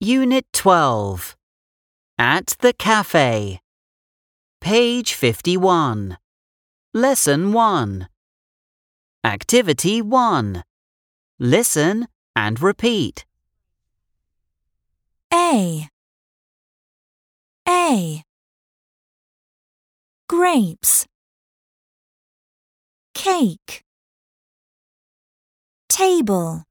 Unit 12. At the Cafe. Page 51. Lesson 1. Activity 1. Listen and repeat. A grapes, cake, table,